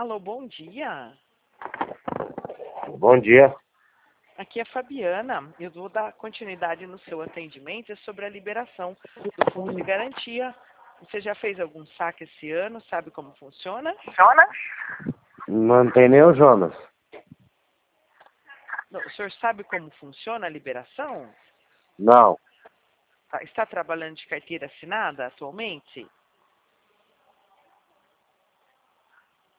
Alô, bom dia. Bom dia. Aqui é a Fabiana. Eu vou dar continuidade no seu atendimento sobre a liberação do fundo de garantia. Você já fez algum saque esse ano? Sabe como funciona? Não tem nem o Jonas. Não, o senhor sabe como funciona a liberação? Não. Está trabalhando de carteira assinada atualmente?